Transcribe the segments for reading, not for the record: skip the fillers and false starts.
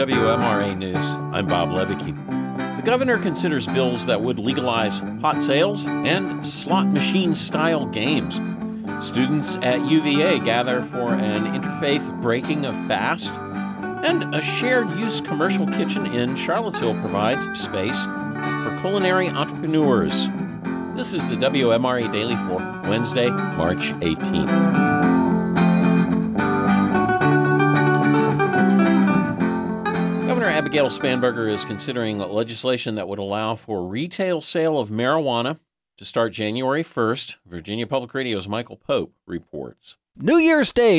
WMRA News. I'm Bob Levicki. The governor considers bills that would legalize hot sales and slot machine-style games. Students at UVA gather for an interfaith breaking of fast. And a shared-use commercial kitchen in Charlottesville provides space for culinary entrepreneurs. This is the WMRA Daily for Wednesday, March 18th. Governor Abigail Spanberger is considering legislation that would allow for retail sale of marijuana to start January 1st. Virginia Public Radio's Michael Pope reports. New Year's Day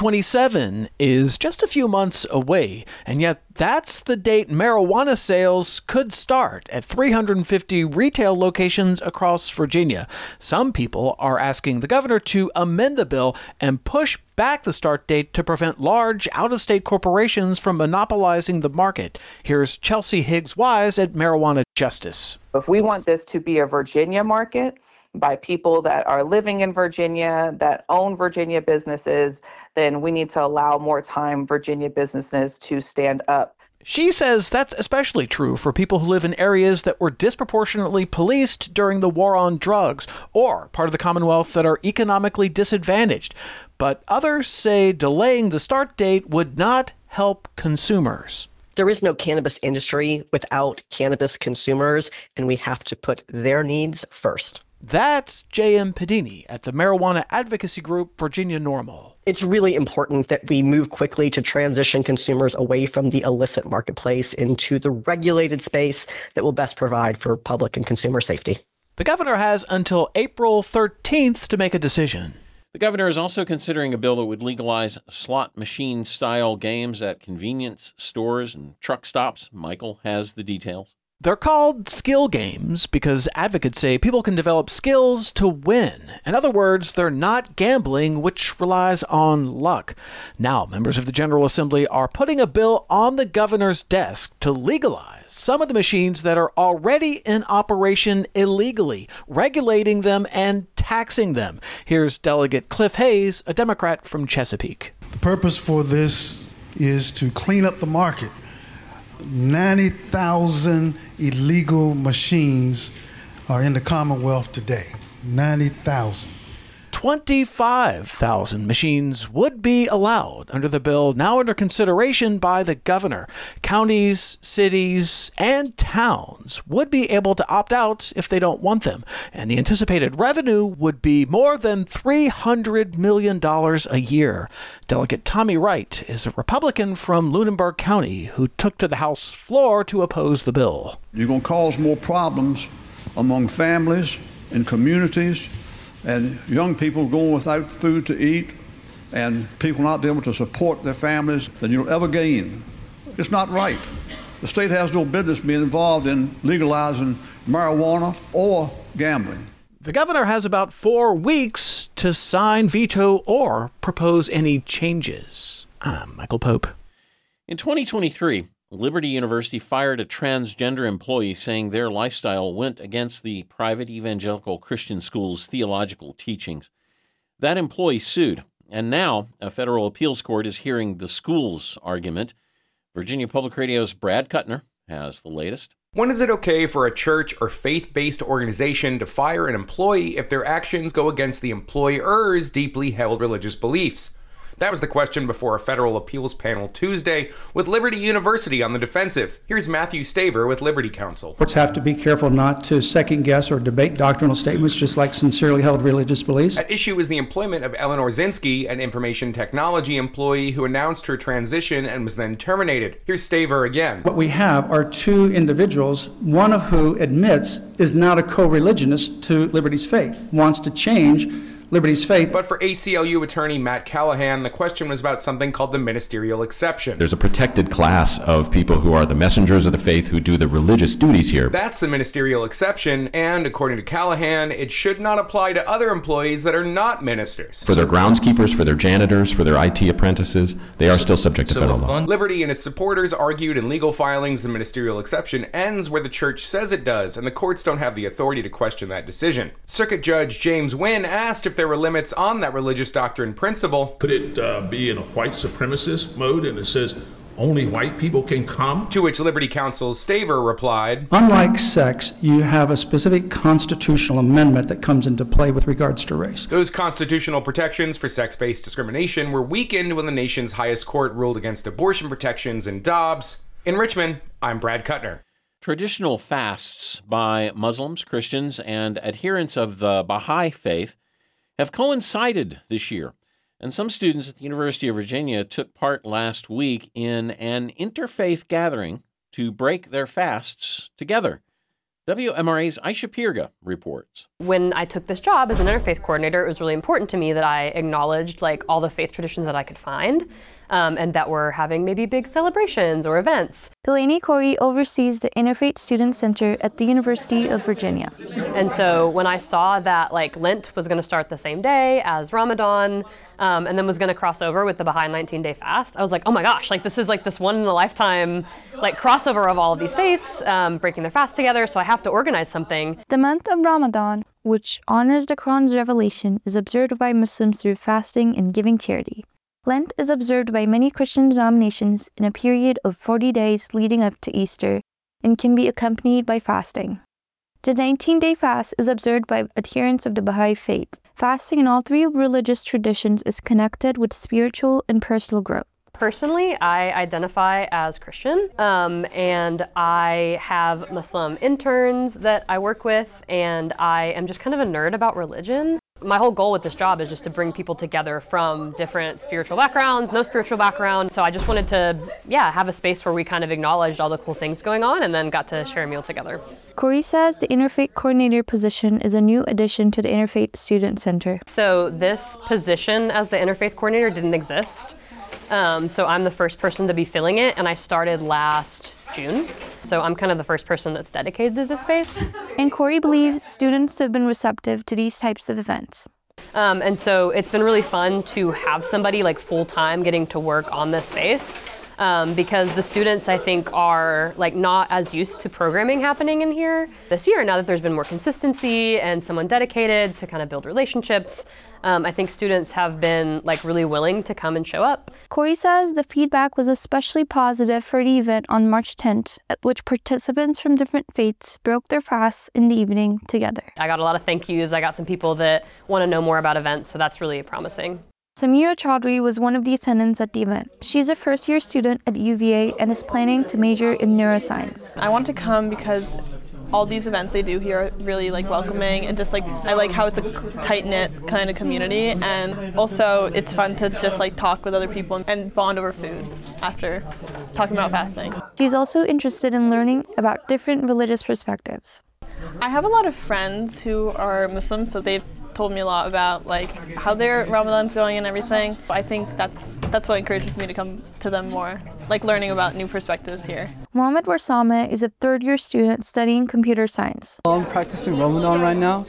2027 is just a few months away, and yet that's the date marijuana sales could start at 350 retail locations across Virginia. Some people are asking the governor to amend the bill and push back the start date to prevent large out-of-state corporations from monopolizing the market. Here's Chelsea Higgs-Wise at Marijuana Justice. If we want this to be a Virginia market, by people that are living in Virginia, that own Virginia businesses, then we need to allow more time Virginia businesses to stand up. She says that's especially true for people who live in areas that were disproportionately policed during the war on drugs or part of the Commonwealth that are economically disadvantaged. But others say delaying the start date would not help consumers. There is no cannabis industry without cannabis consumers, and we have to put their needs first. That's J.M. Pedini at the marijuana advocacy group Virginia NORML. It's really important that we move quickly to transition consumers away from the illicit marketplace into the regulated space that will best provide for public and consumer safety. The governor has until April 13th to make a decision. The governor is also considering a bill that would legalize slot machine-style games at convenience stores and truck stops. Michael has the details. They're called skill games because advocates say people can develop skills to win. In other words, they're not gambling, which relies on luck. Now, members of the General Assembly are putting a bill on the governor's desk to legalize some of the machines that are already in operation illegally, regulating them and taxing them. Here's Delegate Cliff Hayes, a Democrat from Chesapeake. The purpose for this is to clean up the market. 90,000 illegal machines are in the Commonwealth today. 90,000. 25,000 machines would be allowed under the bill now under consideration by the governor. Counties, cities, and towns would be able to opt out if they don't want them. And the anticipated revenue would be more than $300 million a year. Delegate Tommy Wright is a Republican from Lunenburg County who took to the House floor to oppose the bill. You're going to cause more problems among families and communities, and young people going without food to eat, and people not being able to support their families than you'll ever gain. It's not right. The state has no business being involved in legalizing marijuana or gambling. The governor has about 4 weeks to sign, veto, or propose any changes. I'm Michael Pope. In 2023, Liberty University fired a transgender employee saying their lifestyle went against the private evangelical Christian school's theological teachings. That employee sued, and now a federal appeals court is hearing the school's argument. Virginia Public Radio's Brad Kuttner has the latest. When is it okay for a church or faith-based organization to fire an employee if their actions go against the employer's deeply held religious beliefs? That was the question before a federal appeals panel Tuesday with Liberty University on the defensive. Here's Matthew Staver with Liberty Counsel. Courts have to be careful not to second-guess or debate doctrinal statements, just like sincerely held religious beliefs. At issue is the employment of Eleanor Zinsky, an information technology employee who announced her transition and was then terminated. Here's Staver again. What we have are 2 individuals, one of who admits is not a co-religionist to Liberty's faith, wants to change Liberty's faith. But for ACLU attorney Matt Callahan, the question was about something called the ministerial exception. There's a protected class of people who are the messengers of the faith who do the religious duties here. That's the ministerial exception, and according to Callahan, it should not apply to other employees that are not ministers. For their groundskeepers, for their janitors, for their IT apprentices, they are still subject to federal law. Liberty and its supporters argued in legal filings the ministerial exception ends where the church says it does, and the courts don't have the authority to question that decision. Circuit Judge James Wynn asked if there were limits on that religious doctrine principle. Could it be in a white supremacist mode? And it says only white people can come? To which Liberty Counsel's Staver replied, Unlike sex, you have a specific constitutional amendment that comes into play with regards to race. those constitutional protections for sex-based discrimination were weakened when the nation's highest court ruled against abortion protections in Dobbs. In Richmond, I'm Brad Kuttner. Traditional fasts by Muslims, Christians, and adherents of the Baha'i faith have coincided this year, and some students at the University of Virginia took part last week in an interfaith gathering to break their fasts together. WMRA's Aisha Pirga reports. When I took this job as an interfaith coordinator, it was really important to me that I acknowledged all the faith traditions that I could find, and that we're having maybe big celebrations or events. Delaney Corey oversees the Interfaith Student Center at the University of Virginia. And so when I saw that Lent was going to start the same day as Ramadan, and then was going to cross over with the Baha'i 19-day fast, I was like, oh my gosh, this is this one-in-a-lifetime crossover of all of these faiths, breaking their fast together, so I have to organize something. The month of Ramadan, which honors the Quran's revelation, is observed by Muslims through fasting and giving charity. Lent is observed by many Christian denominations in a period of 40 days leading up to Easter and can be accompanied by fasting. The 19-day fast is observed by adherents of the Baha'i faith. Fasting in all three religious traditions is connected with spiritual and personal growth. Personally, I identify as Christian, and I have Muslim interns that I work with, and I am just kind of a nerd about religion. My whole goal with this job is just to bring people together from different spiritual backgrounds, no spiritual background. So I just wanted to, have a space where we kind of acknowledged all the cool things going on and then got to share a meal together. Corey says the Interfaith Coordinator position is a new addition to the Interfaith Student Center. So this position as the Interfaith Coordinator didn't exist. So I'm the first person to be filling it, and I started last June. So I'm kind of the first person that's dedicated to this space. And Corey believes students have been receptive to these types of events. And so it's been really fun to have somebody full-time getting to work on this space. Because the students, I think, are not as used to programming happening in here this year. Now that there's been more consistency and someone dedicated to kind of build relationships, I think students have been really willing to come and show up. Corey says the feedback was especially positive for the event on March 10th, at which participants from different faiths broke their fasts in the evening together. I got a lot of thank yous. I got some people that want to know more about events, so that's really promising. Samira Chaudhry was one of the attendants at the event. She's a first-year student at UVA and is planning to major in neuroscience. I want to come because all these events they do here are really welcoming, and just I like how it's a tight-knit kind of community, and also it's fun to just talk with other people and bond over food after talking about fasting. She's also interested in learning about different religious perspectives. I have a lot of friends who are Muslim, so they've told me a lot about how their Ramadan's going and everything. I think that's what encourages me to come to them more, learning about new perspectives here. Mohamed Warsame is a third-year student studying computer science. I'm practicing Ramadan right now,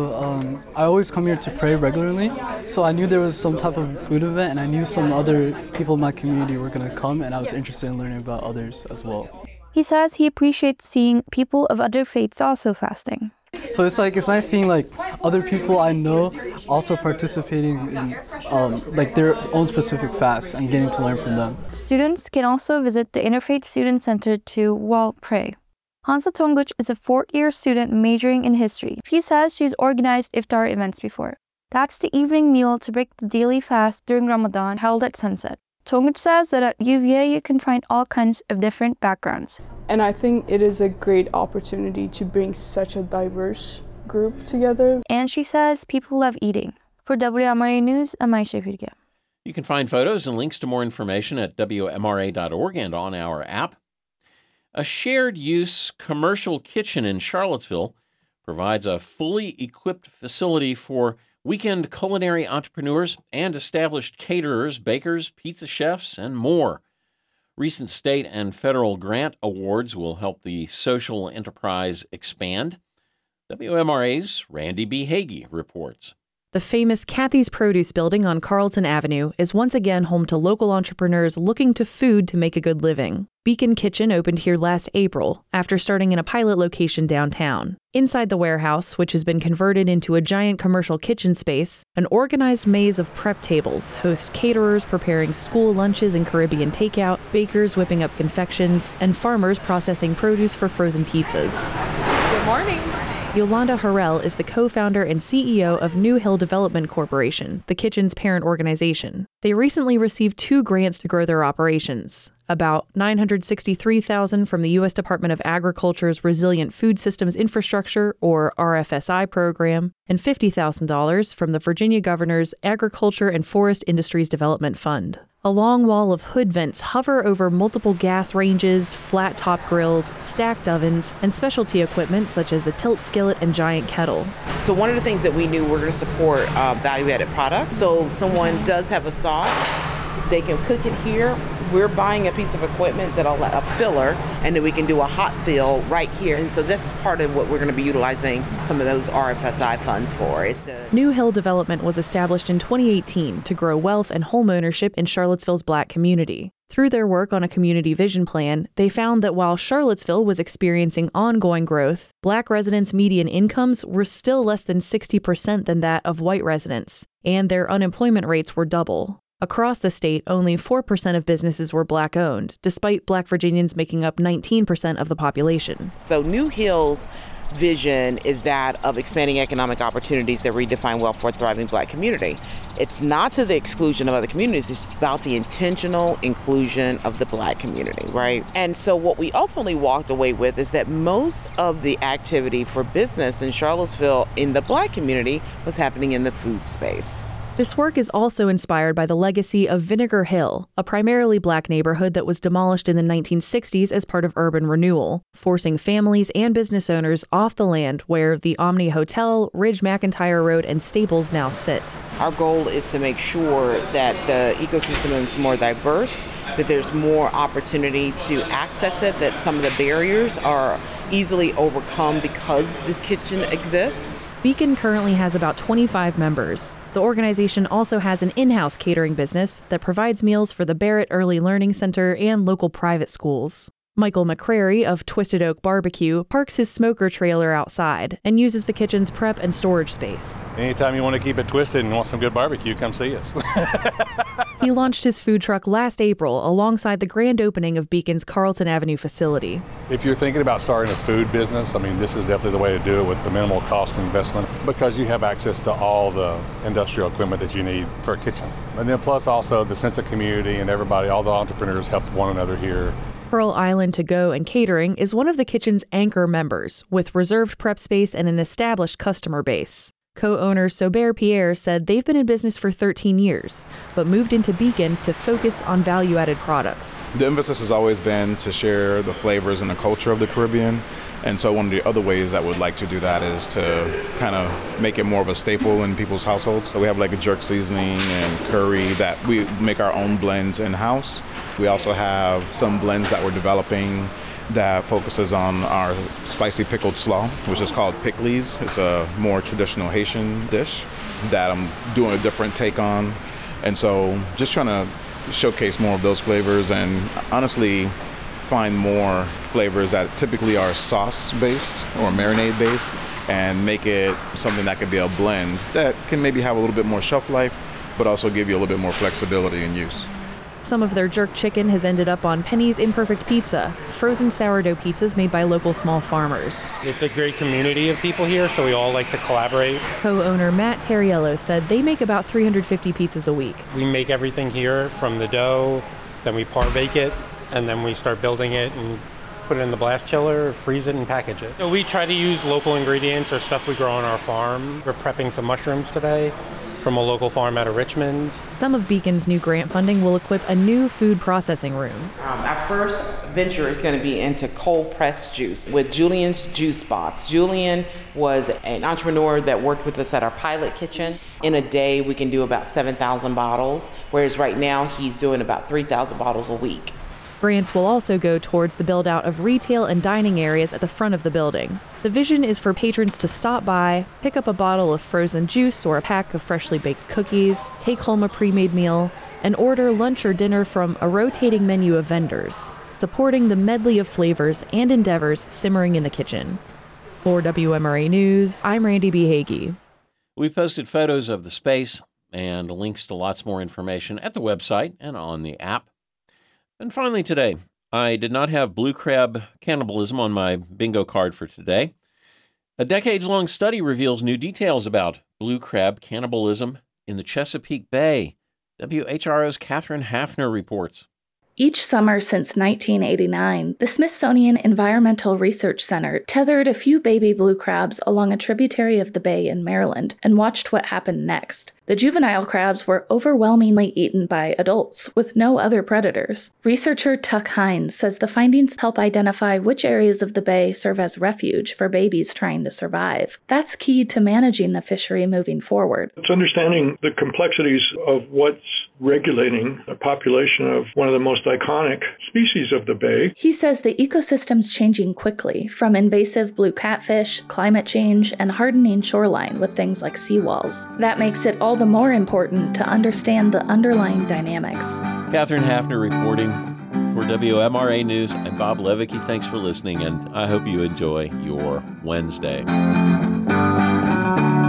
so I always come here to pray regularly. So I knew there was some type of food event, and I knew some other people in my community were going to come, and I was interested in learning about others as well. He says he appreciates seeing people of other faiths also fasting. So it's nice seeing other people I know also participating in their own specific fasts and getting to learn from them. Students can also visit the Interfaith Student Center to, pray. Hansa Tonguch is a fourth-year student majoring in history. She says she's organized iftar events before. That's the evening meal to break the daily fast during Ramadan held at sunset. Tonguch says that at UVA you can find all kinds of different backgrounds. And I think it is a great opportunity to bring such a diverse group together. And she says people love eating. For WMRA News, I'm Aisha Pirga. You can find photos and links to more information at WMRA.org and on our app. A shared-use commercial kitchen in Charlottesville provides a fully equipped facility for weekend culinary entrepreneurs and established caterers, bakers, pizza chefs, and more. Recent state and federal grant awards will help the social enterprise expand. WMRA's Randy B. Hagee reports. The famous Kathy's Produce building on Carlton Avenue is once again home to local entrepreneurs looking to food to make a good living. Beacon Kitchen opened here last April after starting in a pilot location downtown. Inside the warehouse, which has been converted into a giant commercial kitchen space, an organized maze of prep tables host caterers preparing school lunches and Caribbean takeout, bakers whipping up confections, and farmers processing produce for frozen pizzas. Good morning. Yolanda Harrell is the co-founder and CEO of New Hill Development Corporation, the kitchen's parent organization. They recently received 2 grants to grow their operations, about $963,000 from the U.S. Department of Agriculture's Resilient Food Systems Infrastructure, or RFSI program, and $50,000 from the Virginia Governor's Agriculture and Forest Industries Development Fund. A long wall of hood vents hover over multiple gas ranges, flat-top grills, stacked ovens, and specialty equipment such as a tilt skillet and giant kettle. So one of the things that we knew we're going to support value-added products. So if someone does have a sauce, they can cook it here. We're buying a piece of equipment that'll a filler, and then we can do a hot fill right here. And so that's part of what we're going to be utilizing some of those RFSI funds for. New Hill Development was established in 2018 to grow wealth and home ownership in Charlottesville's Black community. Through their work on a community vision plan, they found that while Charlottesville was experiencing ongoing growth, Black residents' median incomes were still less than 60% than that of white residents, and their unemployment rates were double. Across the state, only 4% of businesses were Black-owned, despite Black Virginians making up 19% of the population. So New Hill's vision is that of expanding economic opportunities that redefine wealth for a thriving Black community. It's not to the exclusion of other communities, it's about the intentional inclusion of the Black community, right? And so what we ultimately walked away with is that most of the activity for business in Charlottesville in the Black community was happening in the food space. This work is also inspired by the legacy of Vinegar Hill, a primarily Black neighborhood that was demolished in the 1960s as part of urban renewal, forcing families and business owners off the land where the Omni Hotel, Ridge McIntyre Road, and Staples now sit. Our goal is to make sure that the ecosystem is more diverse, that there's more opportunity to access it, that some of the barriers are easily overcome because this kitchen exists. Beacon currently has about 25 members. The organization also has an in-house catering business that provides meals for the Barrett Early Learning Center and local private schools. Michael McCrary of Twisted Oak Barbecue parks his smoker trailer outside and uses the kitchen's prep and storage space. Anytime you want to keep it twisted and want some good barbecue, come see us. He launched his food truck last April alongside the grand opening of Beacon's Carlton Avenue facility. If you're thinking about starting a food business, this is definitely the way to do it with the minimal cost investment because you have access to all the industrial equipment that you need for a kitchen. And then plus also the sense of community and everybody, all the entrepreneurs help one another here. Pearl Island To Go and Catering is one of the kitchen's anchor members, with reserved prep space and an established customer base. Co-owner Sobert Pierre said they've been in business for 13 years, but moved into Beacon to focus on value-added products. The emphasis has always been to share the flavors and the culture of the Caribbean. And so one of the other ways that we'd like to do that is to kind of make it more of a staple in people's households. So we have like a jerk seasoning and curry that we make our own blends in-house. We also have some blends that we're developing that focuses on our spicy pickled slaw, which is called pickles. It's a more traditional Haitian dish that I'm doing a different take on. And so just trying to showcase more of those flavors and honestly find more flavors that typically are sauce-based or marinade-based and make it something that could be a blend that can maybe have a little bit more shelf life, but also give you a little bit more flexibility in use. Some of their jerk chicken has ended up on Penny's Imperfect Pizza, frozen sourdough pizzas made by local small farmers. It's a great community of people here, so we all like to collaborate. Co-owner Matt Terriello said they make about 350 pizzas a week. We make everything here from the dough, then we par bake it, and then we start building it and put it in the blast chiller, freeze it, and package it. So we try to use local ingredients or stuff we grow on our farm. We're prepping some mushrooms today from a local farm out of Richmond. Some of Beacon's new grant funding will equip a new food processing room. Our first venture is going to be into cold pressed juice with Julian's Juice Box. Julian was an entrepreneur that worked with us at our pilot kitchen. In a day, we can do about 7,000 bottles, whereas right now he's doing about 3,000 bottles a week. Grants will also go towards the build-out of retail and dining areas at the front of the building. The vision is for patrons to stop by, pick up a bottle of frozen juice or a pack of freshly baked cookies, take home a pre-made meal, and order lunch or dinner from a rotating menu of vendors, supporting the medley of flavors and endeavors simmering in the kitchen. For WMRA News, I'm Randy B. Hagee. We've posted photos of the space and links to lots more information at the website and on the app. And finally today, I did not have blue crab cannibalism on my bingo card for today. A decades-long study reveals new details about blue crab cannibalism in the Chesapeake Bay. WHRO's Catherine Hafner reports. Each summer since 1989, the Smithsonian Environmental Research Center tethered a few baby blue crabs along a tributary of the bay in Maryland and watched what happened next. The juvenile crabs were overwhelmingly eaten by adults, with no other predators. Researcher Tuck Hines says the findings help identify which areas of the bay serve as refuge for babies trying to survive. That's key to managing the fishery moving forward. It's understanding the complexities of what's regulating a population of one of the most iconic species of the bay. He says the ecosystem's changing quickly, from invasive blue catfish, climate change, and hardening shoreline with things like seawalls. That makes it all the more important to understand the underlying dynamics. Catherine Hafner reporting for WMRA News. I'm Bob Levicki. Thanks for listening, and I hope you enjoy your Wednesday.